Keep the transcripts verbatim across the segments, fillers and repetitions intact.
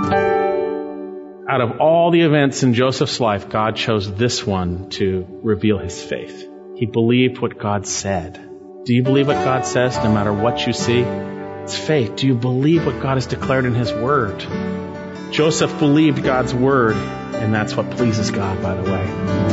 Out of all the events in Joseph's life, God chose this one to reveal his faith. He believed what God said. Do you believe what God says no matter what you see? It's faith. Do you believe what God has declared in his word? Joseph believed God's word, and that's what pleases God, by the way.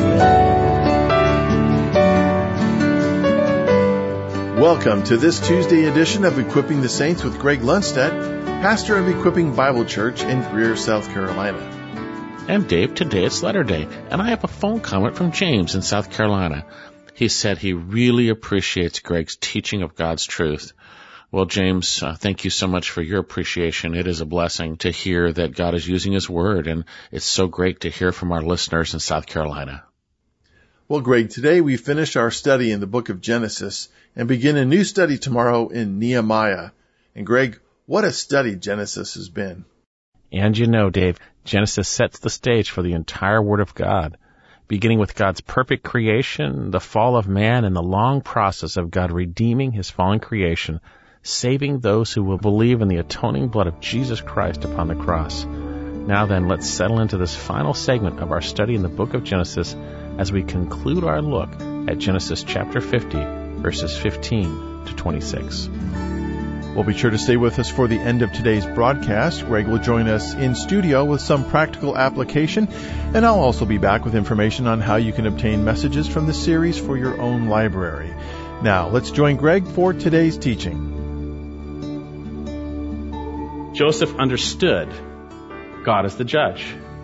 Welcome to this Tuesday edition of Equipping the Saints with Greg Lundstedt, pastor of Equipping Bible Church in Greer, South Carolina. I'm Dave. Today it's letter day, and I have a phone comment from James in South Carolina. He said he really appreciates Greg's teaching of God's truth. Well, James, uh, thank you so much for your appreciation. It is a blessing to hear that God is using his word, and it's so great to hear from our listeners in South Carolina. Well, Greg, today we finish our study in the book of Genesis and begin a new study tomorrow in Nehemiah. And Greg, what a study Genesis has been. And you know, Dave, Genesis sets the stage for the entire Word of God, beginning with God's perfect creation, the fall of man, and the long process of God redeeming his fallen creation, saving those who will believe in the atoning blood of Jesus Christ upon the cross. Now then, let's settle into this final segment of our study in the book of Genesis as we conclude our look at Genesis chapter fifty, verses fifteen to twenty-six. Well, be sure to stay with us for the end of today's broadcast. Greg will join us in studio with some practical application, and I'll also be back with information on how you can obtain messages from the series for your own library. Now, let's join Greg for today's teaching. Joseph understood God as the judge.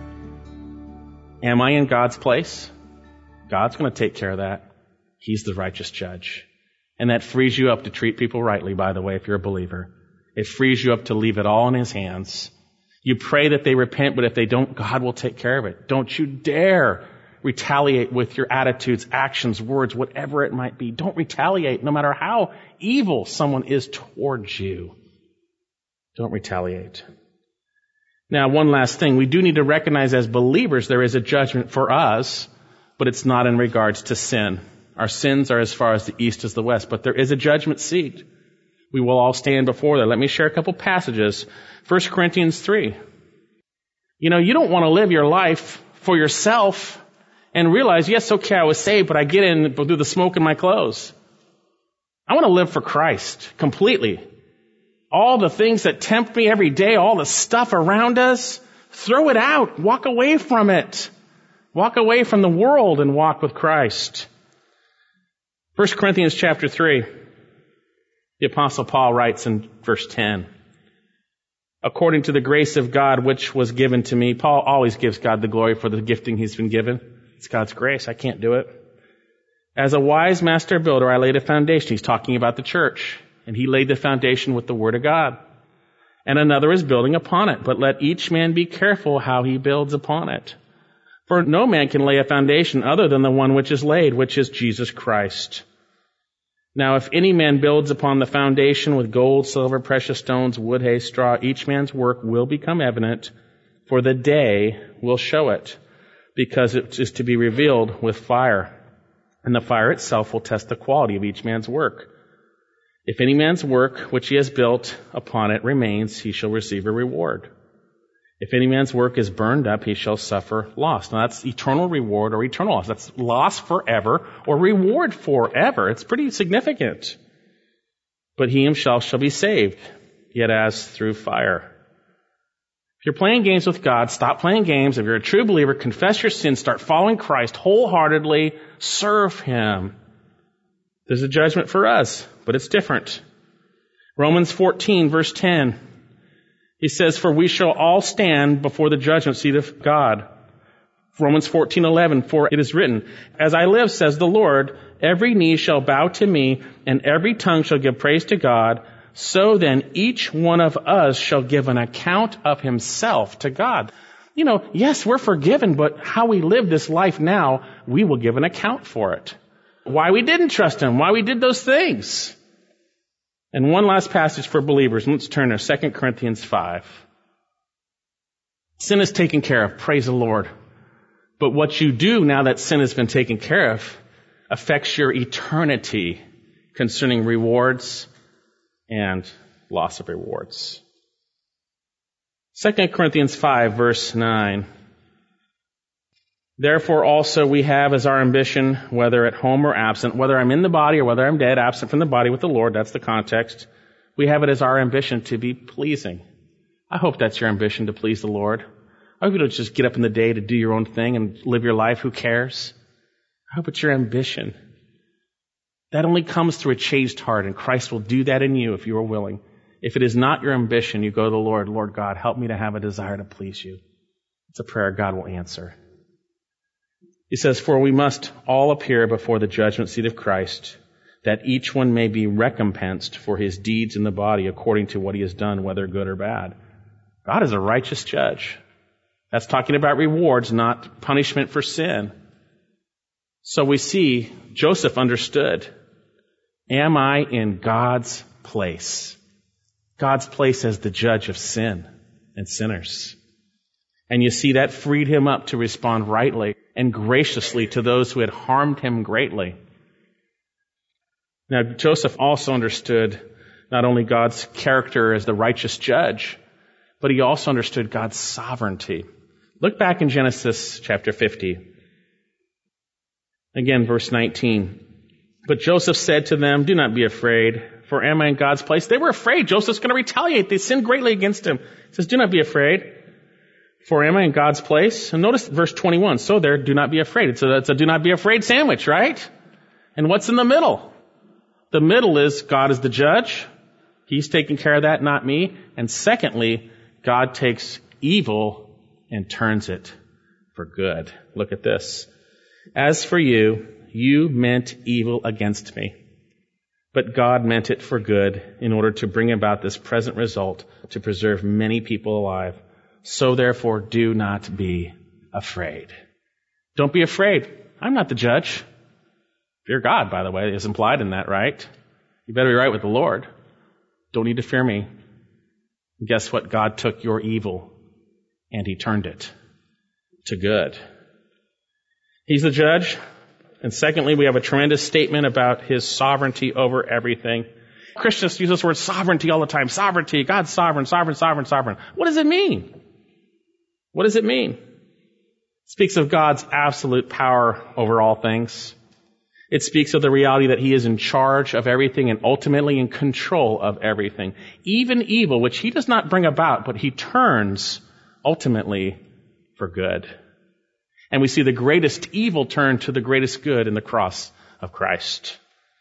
Am I in God's place? God's going to take care of that. He's the righteous judge. And that frees you up to treat people rightly, by the way, if you're a believer. It frees you up to leave it all in his hands. You pray that they repent, but if they don't, God will take care of it. Don't you dare retaliate with your attitudes, actions, words, whatever it might be. Don't retaliate, no matter how evil someone is towards you. Don't retaliate. Now, one last thing. We do need to recognize as believers there is a judgment for us, but it's not in regards to sin. Our sins are as far as the east as the west, but there is a judgment seat. We will all stand before there. Let me share a couple passages. First Corinthians three. You know, you don't want to live your life for yourself and realize, yes, okay, I was saved, but I get in through the smoke in my clothes. I want to live for Christ completely. All the things that tempt me every day, all the stuff around us, throw it out. Walk away from it. Walk away from the world and walk with Christ. First Corinthians chapter three, the Apostle Paul writes in verse ten, according to the grace of God which was given to me. Paul always gives God the glory for the gifting he's been given. It's God's grace. I can't do it. As a wise master builder, I laid a foundation. He's talking about the church. And he laid the foundation with the word of God. And another is building upon it. But let each man be careful how he builds upon it. For no man can lay a foundation other than the one which is laid, which is Jesus Christ. Now, if any man builds upon the foundation with gold, silver, precious stones, wood, hay, straw, each man's work will become evident, for the day will show it, because it is to be revealed with fire. And the fire itself will test the quality of each man's work. If any man's work which he has built upon it remains, he shall receive a reward. If any man's work is burned up, he shall suffer loss. Now that's eternal reward or eternal loss. That's loss forever or reward forever. It's pretty significant. But he himself shall be saved, yet as through fire. If you're playing games with God, stop playing games. If you're a true believer, confess your sins, start following Christ wholeheartedly, serve him. There's a judgment for us, but it's different. Romans fourteen, verse ten. He says, for we shall all stand before the judgment seat of God. Romans fourteen eleven, for it is written, as I live, says the Lord, every knee shall bow to me, and every tongue shall give praise to God. So then each one of us shall give an account of himself to God. You know, yes, we're forgiven, but how we live this life now, we will give an account for it. Why we didn't trust him, why we did those things. And one last passage for believers. Let's turn to Second Corinthians five. Sin is taken care of. Praise the Lord. But what you do now that sin has been taken care of affects your eternity concerning rewards and loss of rewards. Second Corinthians five, verse nine. Therefore also we have as our ambition, whether at home or absent, whether I'm in the body or whether I'm dead, absent from the body with the Lord, that's the context, we have it as our ambition to be pleasing. I hope that's your ambition, to please the Lord. I hope you don't just get up in the day to do your own thing and live your life. Who cares? I hope it's your ambition. That only comes through a changed heart, and Christ will do that in you if you are willing. If it is not your ambition, you go to the Lord, Lord God, help me to have a desire to please you. It's a prayer God will answer. He says, for we must all appear before the judgment seat of Christ, that each one may be recompensed for his deeds in the body according to what he has done, whether good or bad. God is a righteous judge. That's talking about rewards, not punishment for sin. So we see Joseph understood. Am I in God's place? God's place as the judge of sin and sinners. And you see that freed him up to respond rightly and graciously to those who had harmed him greatly. Now, Joseph also understood not only God's character as the righteous judge, but he also understood God's sovereignty. Look back in Genesis chapter fifty. Again, verse nineteen. But Joseph said to them, do not be afraid, for am I in God's place? They were afraid. Joseph's going to retaliate. They sinned greatly against him. He says, do not be afraid, for am I in God's place? And notice verse twenty-one. So there, do not be afraid. It's a, it's a do not be afraid sandwich, right? And what's in the middle? The middle is God is the judge. He's taking care of that, not me. And secondly, God takes evil and turns it for good. Look at this. As for you, you meant evil against me, but God meant it for good in order to bring about this present result to preserve many people alive. So therefore, do not be afraid. Don't be afraid. I'm not the judge. Fear God, by the way, is implied in that, right? You better be right with the Lord. Don't need to fear me. And guess what? God took your evil and he turned it to good. He's the judge. And secondly, we have a tremendous statement about his sovereignty over everything. Christians use this word sovereignty all the time. Sovereignty, God's sovereign, sovereign, sovereign, sovereign. What does it mean? What does it mean? It speaks of God's absolute power over all things. It speaks of the reality that he is in charge of everything and ultimately in control of everything. Even evil, which he does not bring about, but he turns ultimately for good. And we see the greatest evil turn to the greatest good in the cross of Christ.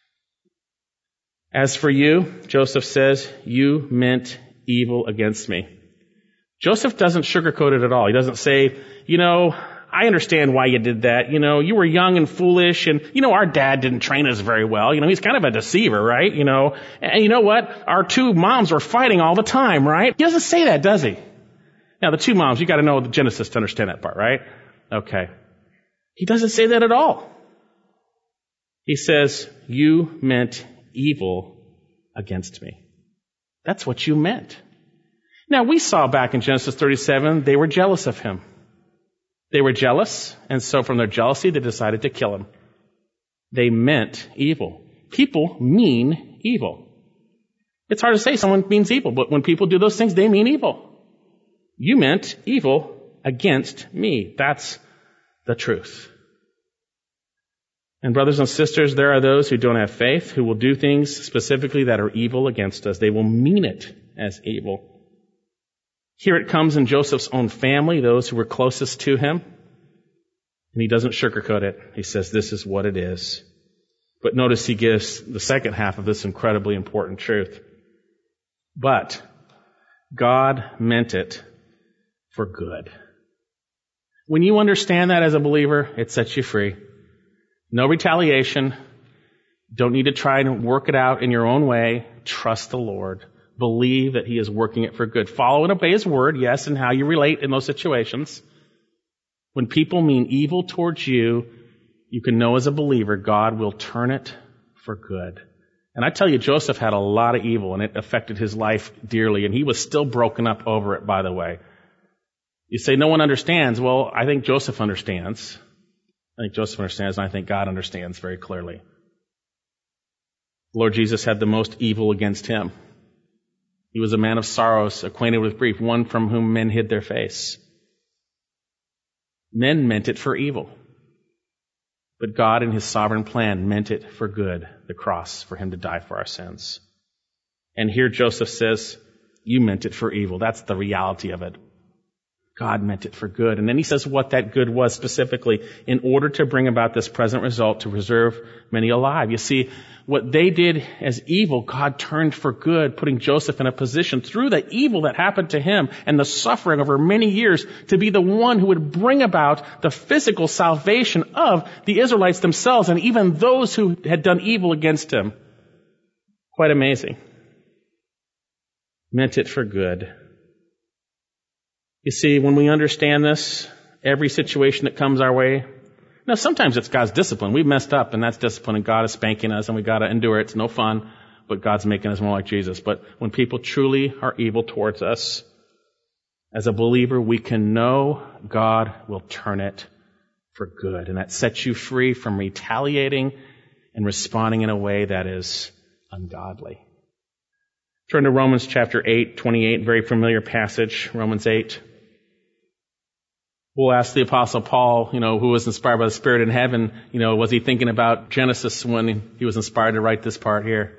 As for you, Joseph says, you meant evil against me. Joseph doesn't sugarcoat it at all. He doesn't say, you know, I understand why you did that. You know, you were young and foolish, and, you know, our dad didn't train us very well. You know, he's kind of a deceiver, right? You know, and you know what? Our two moms were fighting all the time, right? He doesn't say that, does he? Now, the two moms, you got to know the Genesis to understand that part, right? Okay. He doesn't say that at all. He says, you meant evil against me. That's what you meant. Now, we saw back in Genesis thirty-seven, they were jealous of him. They were jealous, and so from their jealousy, they decided to kill him. They meant evil. People mean evil. It's hard to say someone means evil, but when people do those things, they mean evil. You meant evil against me. That's the truth. And brothers and sisters, there are those who don't have faith, who will do things specifically that are evil against us. They will mean it as evil. Here it comes in Joseph's own family, those who were closest to him. And he doesn't sugarcoat it. He says, this is what it is. But notice he gives the second half of this incredibly important truth. But God meant it for good. When you understand that as a believer, it sets you free. No retaliation. Don't need to try and work it out in your own way. Trust the Lord. Believe that he is working it for good. Follow and obey his word, yes, and how you relate in those situations. When people mean evil towards you, you can know as a believer, God will turn it for good. And I tell you, Joseph had a lot of evil, and it affected his life dearly, and he was still broken up over it, by the way. You say, no one understands. Well, I think Joseph understands. I think Joseph understands, and I think God understands very clearly. Lord Jesus had the most evil against him. He was a man of sorrows, acquainted with grief, one from whom men hid their face. Men meant it for evil. But God, in his sovereign plan, meant it for good, the cross, for him to die for our sins. And here Joseph says, you meant it for evil. That's the reality of it. God meant it for good. And then he says what that good was specifically in order to bring about this present result to preserve many alive. You see, what they did as evil, God turned for good, putting Joseph in a position through the evil that happened to him and the suffering over many years to be the one who would bring about the physical salvation of the Israelites themselves and even those who had done evil against him. Quite amazing. Meant it for good. You see, when we understand this, every situation that comes our way, now sometimes it's God's discipline. We've messed up and that's discipline and God is spanking us and we gotta endure it. It's no fun, but God's making us more like Jesus. But when people truly are evil towards us, as a believer, we can know God will turn it for good. And that sets you free from retaliating and responding in a way that is ungodly. Turn to Romans chapter eight, twenty-eight, very familiar passage, Romans eight. We'll ask the Apostle Paul, you know, who was inspired by the Spirit in heaven, you know, was he thinking about Genesis when he was inspired to write this part here?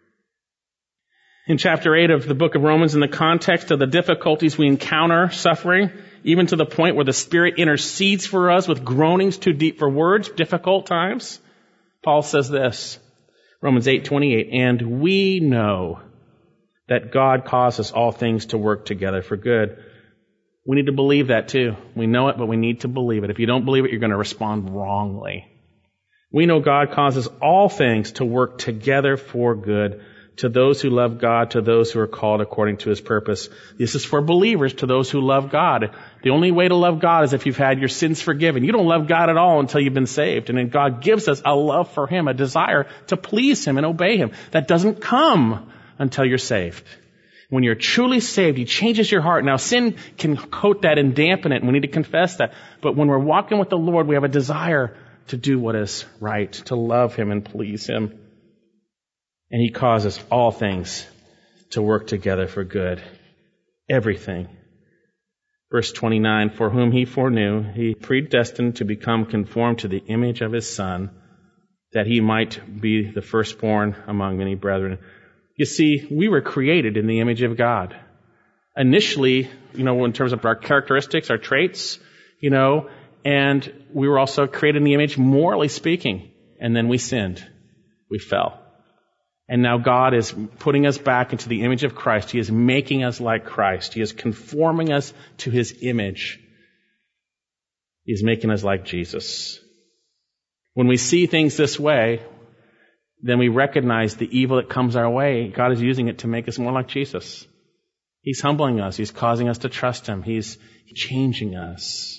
In chapter eight of the book of Romans, in the context of the difficulties we encounter, suffering, even to the point where the Spirit intercedes for us with groanings too deep for words, difficult times, Paul says this, Romans eight, twenty-eight, and we know that God causes all things to work together for good. We need to believe that too. We know it, but we need to believe it. If you don't believe it, you're going to respond wrongly. We know God causes all things to work together for good to those who love God, to those who are called according to his purpose. This is for believers, to those who love God. The only way to love God is if you've had your sins forgiven. You don't love God at all until you've been saved. And then God gives us a love for him, a desire to please him and obey him. That doesn't come until you're saved. When you're truly saved, he changes your heart. Now, sin can coat that and dampen it, and we need to confess that. But when we're walking with the Lord, we have a desire to do what is right, to love him and please him. And he causes all things to work together for good. Everything. Verse twenty-nine, for whom he foreknew, he predestined to become conformed to the image of his Son, that he might be the firstborn among many brethren. You see, we were created in the image of God. Initially, you know, in terms of our characteristics, our traits, you know, and we were also created in the image, morally speaking. And then we sinned. We fell. And now God is putting us back into the image of Christ. He is making us like Christ. He is conforming us to his image. He is making us like Jesus. When we see things this way, then we recognize the evil that comes our way. God is using it to make us more like Jesus. He's humbling us. He's causing us to trust him. He's changing us.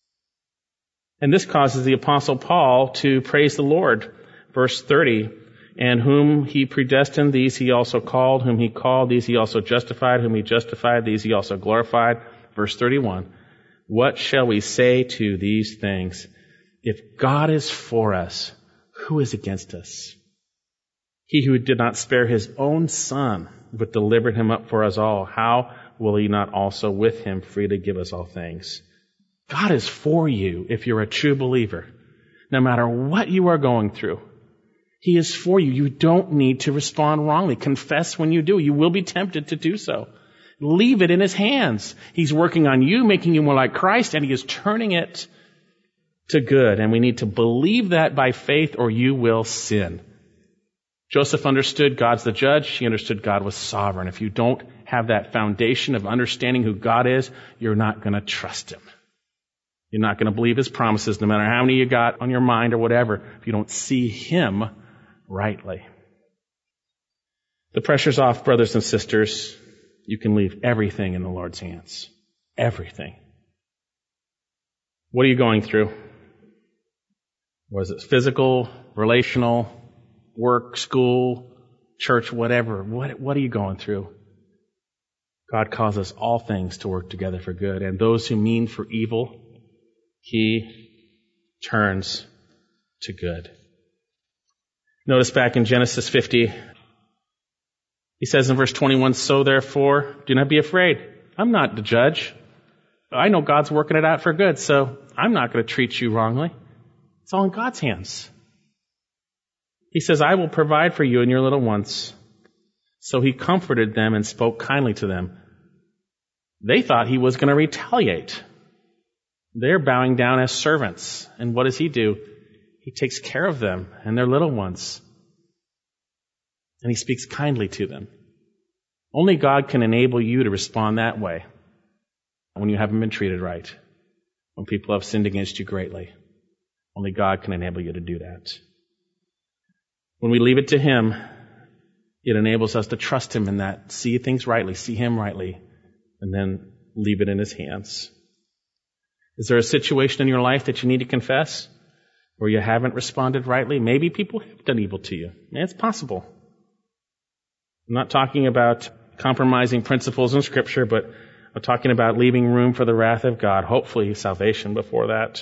And this causes the Apostle Paul to praise the Lord. Verse thirty, and whom he predestined, these he also called. Whom he called, these he also justified. Whom he justified, these he also glorified. Verse thirty-one, what shall we say to these things? If God is for us, who is against us? He who did not spare his own Son, but delivered him up for us all, how will he not also with him freely give us all things? God is for you if you're a true believer. No matter what you are going through, he is for you. You don't need to respond wrongly. Confess when you do. You will be tempted to do so. Leave it in his hands. He's working on you, making you more like Christ, and he is turning it to good. And we need to believe that by faith or you will sin. Joseph understood God's the judge. He understood God was sovereign. If you don't have that foundation of understanding who God is, you're not going to trust him. You're not going to believe his promises, no matter how many you got on your mind or whatever, if you don't see him rightly. The pressure's off, brothers and sisters. You can leave everything in the Lord's hands. Everything. What are you going through? Was it physical, relational, work, school, church, whatever? What, what are you going through? God causes all things to work together for good. And those who mean for evil, he turns to good. Notice back in Genesis fifty, He says in verse twenty-one, so therefore, do not be afraid. I'm not the judge. I know God's working it out for good, so I'm not going to treat you wrongly. It's all in God's hands. He says, I will provide for you and your little ones. So he comforted them and spoke kindly to them. They thought he was going to retaliate. They're bowing down as servants. And what does he do? He takes care of them and their little ones. And he speaks kindly to them. Only God can enable you to respond that way when you haven't been treated right, when people have sinned against you greatly. Only God can enable you to do that. When we leave it to him, it enables us to trust him in that, see things rightly, see him rightly, and then leave it in his hands. Is there a situation in your life that you need to confess where you haven't responded rightly? Maybe people have done evil to you. It's possible. I'm not talking about compromising principles in Scripture, but I'm talking about leaving room for the wrath of God, hopefully salvation before that.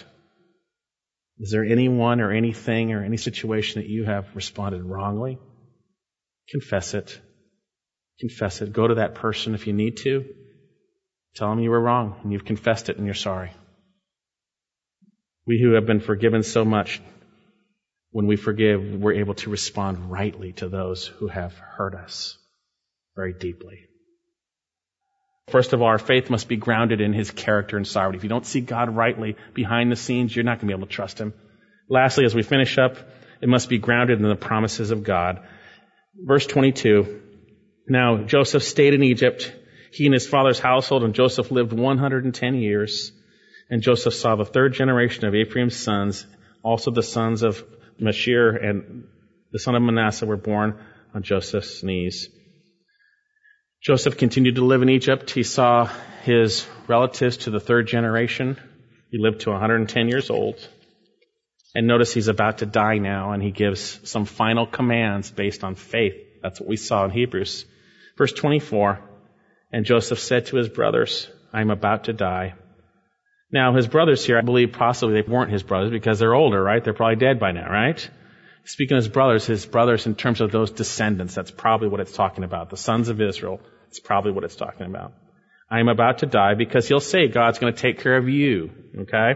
Is there anyone or anything or any situation that you have responded wrongly? Confess it. Confess it. Go to that person if you need to. Tell them you were wrong and you've confessed it and you're sorry. We who have been forgiven so much, when we forgive, we're able to respond rightly to those who have hurt us very deeply. First of all, our faith must be grounded in his character and sovereignty. If you don't see God rightly behind the scenes, you're not going to be able to trust him. Lastly, as we finish up, it must be grounded in the promises of God. Verse twenty-two, now Joseph stayed in Egypt, he and his father's household, and Joseph lived one hundred ten years. And Joseph saw the third generation of Ephraim's sons, also the sons of Mashir and the son of Manasseh were born on Joseph's knees. Joseph continued to live in Egypt. He saw his relatives to the third generation. He lived to one hundred ten years old. And notice he's about to die now, and he gives some final commands based on faith. That's what we saw in Hebrews. Verse twenty-four, and Joseph said to his brothers, I am about to die. Now, his brothers here, I believe possibly they weren't his brothers because they're older, right? They're probably dead by now, right? Speaking of his brothers, his brothers in terms of those descendants, that's probably what it's talking about. The sons of Israel, it's probably what it's talking about. I am about to die because he'll say God's going to take care of you, okay?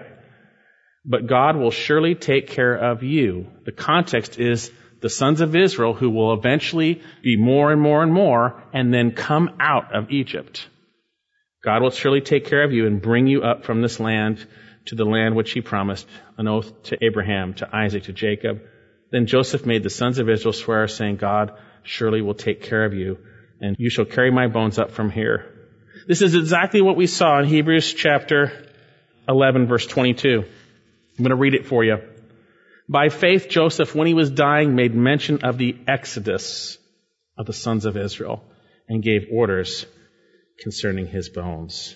But God will surely take care of you. The context is the sons of Israel who will eventually be more and more and more and then come out of Egypt. God will surely take care of you and bring you up from this land to the land which he promised, an oath to Abraham, to Isaac, to Jacob. Then Joseph made the sons of Israel swear, saying, God surely will take care of you, and you shall carry my bones up from here. This is exactly what we saw in Hebrews chapter eleven, verse twenty-two. I'm going to read it for you. By faith, Joseph, when he was dying, made mention of the exodus of the sons of Israel and gave orders concerning his bones.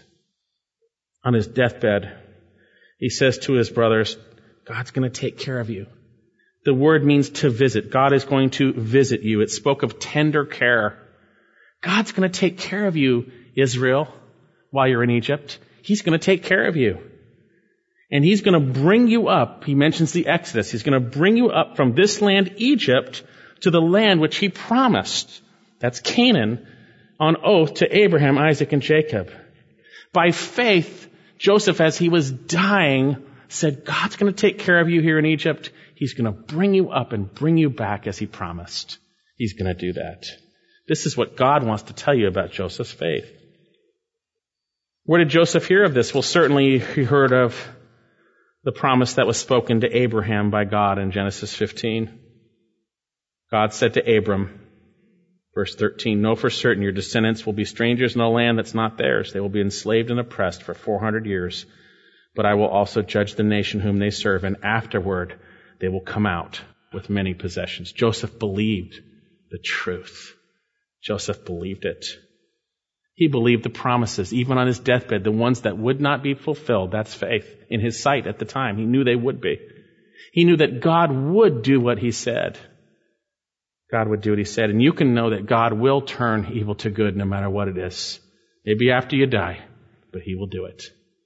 On his deathbed, he says to his brothers, God's going to take care of you. The word means to visit. God is going to visit you. It spoke of tender care. God's going to take care of you, Israel, while you're in Egypt. He's going to take care of you. And he's going to bring you up. He mentions the Exodus. He's going to bring you up from this land, Egypt, to the land which he promised. That's Canaan, on oath to Abraham, Isaac, and Jacob. By faith, Joseph, as he was dying, said, God's going to take care of you here in Egypt. He's going to bring you up and bring you back as he promised. He's going to do that. This is what God wants to tell you about Joseph's faith. Where did Joseph hear of this? Well, certainly he heard of the promise that was spoken to Abraham by God in Genesis fifteen. God said to Abram, verse thirteen, know for certain your descendants will be strangers in a land that's not theirs. They will be enslaved and oppressed for four hundred years. But I will also judge the nation whom they serve, and afterward they will come out with many possessions. Joseph believed the truth. Joseph believed it. He believed the promises, even on his deathbed, the ones that would not be fulfilled. That's faith in his sight at the time. He knew they would be. He knew that God would do what he said. God would do what he said. And you can know that God will turn evil to good no matter what it is. Maybe after you die, but he will do it.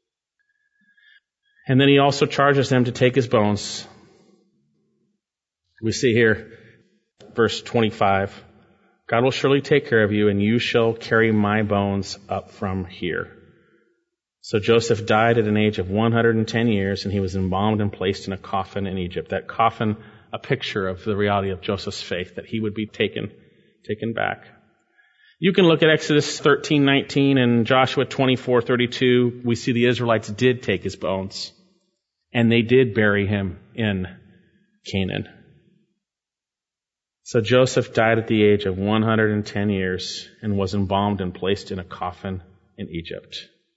And then he also charges them to take his bones. We see here, verse twenty-five, God will surely take care of you, and you shall carry my bones up from here. So Joseph died at an age of one hundred ten years, and he was embalmed and placed in a coffin in Egypt. That coffin, a picture of the reality of Joseph's faith, that he would be taken, taken back. You can look at Exodus thirteen nineteen and Joshua twenty-four thirty-two. We see the Israelites did take his bones, and they did bury him in Canaan. So Joseph died at the age of one hundred ten years and was embalmed and placed in a coffin in Egypt.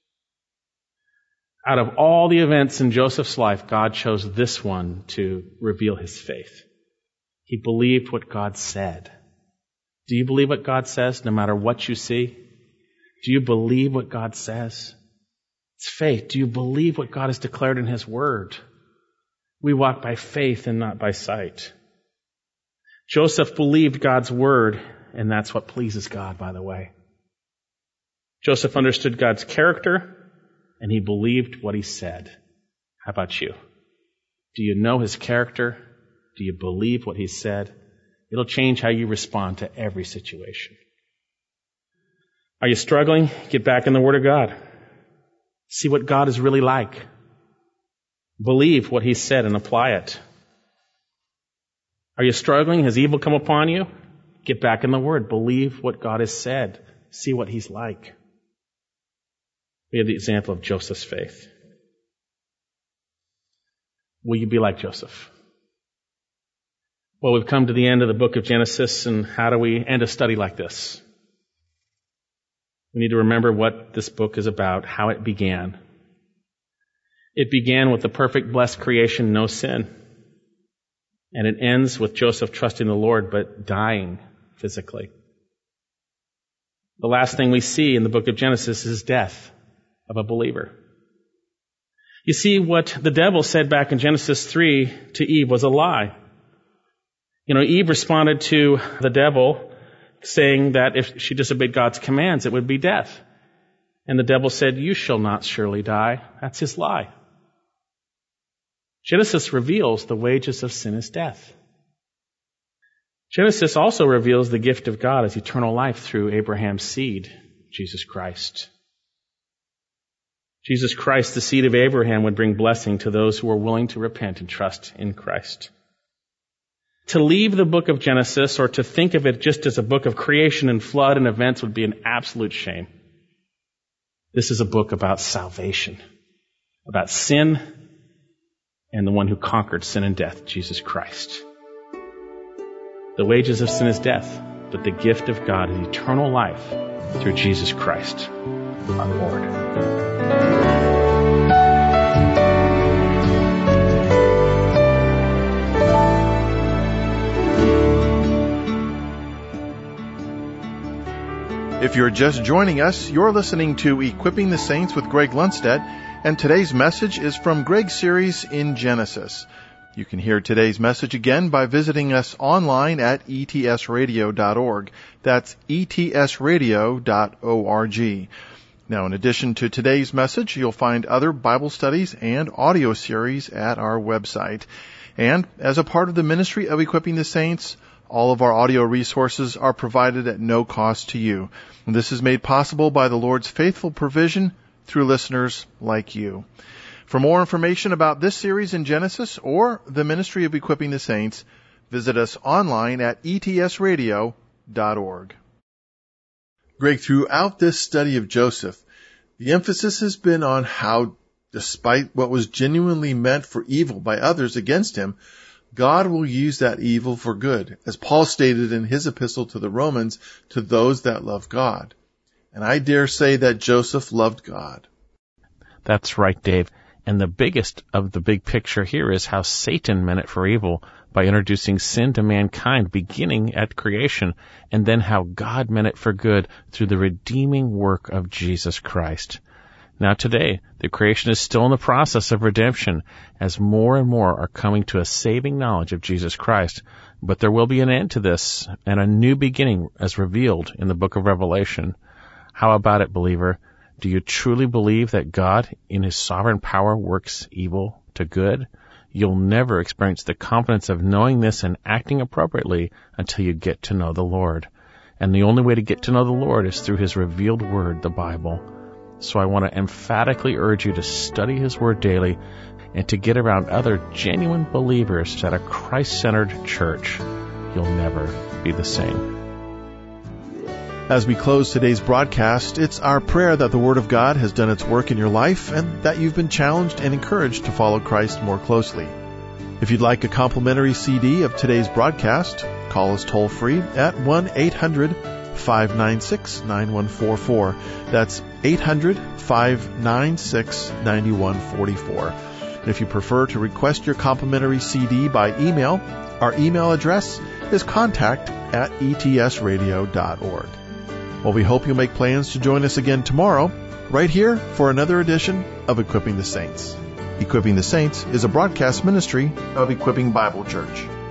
Out of all the events in Joseph's life, God chose this one to reveal his faith. He believed what God said. Do you believe what God says no matter what you see? Do you believe what God says? It's faith. Do you believe what God has declared in his word? We walk by faith and not by sight. Joseph believed God's word, and that's what pleases God, by the way. Joseph understood God's character, and he believed what he said. How about you? Do you know his character? Do you believe what he said? It'll change how you respond to every situation. Are you struggling? Get back in the Word of God. See what God is really like. Believe what he said and apply it. Are you struggling? Has evil come upon you? Get back in the Word. Believe what God has said. See what he's like. We have the example of Joseph's faith. Will you be like Joseph? Well, we've come to the end of the book of Genesis, and how do we end a study like this? We need to remember what this book is about, how it began. It began with the perfect, blessed creation, no sin. And it ends with Joseph trusting the Lord, but dying physically. The last thing we see in the book of Genesis is death of a believer. You see, what the devil said back in Genesis three to Eve was a lie. You know, Eve responded to the devil saying that if she disobeyed God's commands, it would be death. And the devil said, "You shall not surely die." That's his lie. Genesis reveals the wages of sin is death. Genesis also reveals the gift of God as eternal life through Abraham's seed, Jesus Christ. Jesus Christ, the seed of Abraham, would bring blessing to those who are willing to repent and trust in Christ. To leave the book of Genesis or to think of it just as a book of creation and flood and events would be an absolute shame. This is a book about salvation, about sin and the one who conquered sin and death, Jesus Christ. The wages of sin is death, but the gift of God is eternal life through Jesus Christ, our Lord. If you're just joining us, you're listening to Equipping the Saints with Greg Lundstedt, and today's message is from Greg's series in Genesis. You can hear today's message again by visiting us online at e t s radio dot org. That's e t s radio dot org. Now, in addition to today's message, you'll find other Bible studies and audio series at our website. And as a part of the ministry of Equipping the Saints, all of our audio resources are provided at no cost to you. And this is made possible by the Lord's faithful provision through listeners like you. For more information about this series in Genesis or the ministry of Equipping the Saints, visit us online at e t s radio dot org. Greg, throughout this study of Joseph, the emphasis has been on how, despite what was genuinely meant for evil by others against him, God will use that evil for good, as Paul stated in his epistle to the Romans, to those that love God. And I dare say that Joseph loved God. That's right, Dave. And the biggest of the big picture here is how Satan meant it for evil by introducing sin to mankind beginning at creation, and then how God meant it for good through the redeeming work of Jesus Christ. Now today, the creation is still in the process of redemption as more and more are coming to a saving knowledge of Jesus Christ. But there will be an end to this and a new beginning as revealed in the book of Revelation. How about it, believer? Do you truly believe that God, in His sovereign power, works evil to good? You'll never experience the confidence of knowing this and acting appropriately until you get to know the Lord. And the only way to get to know the Lord is through His revealed Word, the Bible. So I want to emphatically urge you to study His Word daily and to get around other genuine believers at a Christ-centered church. You'll never be the same. As we close today's broadcast, it's our prayer that the Word of God has done its work in your life and that you've been challenged and encouraged to follow Christ more closely. If you'd like a complimentary C D of today's broadcast, call us toll-free at one eight hundred five nine six nine one four four. That's eight hundred five nine six nine one four four. And if you prefer to request your complimentary C D by email, our email address is contact at e t s radio dot org. Well, we hope you'll make plans to join us again tomorrow, right here for another edition of Equipping the Saints. Equipping the Saints is a broadcast ministry of Equipping Bible Church.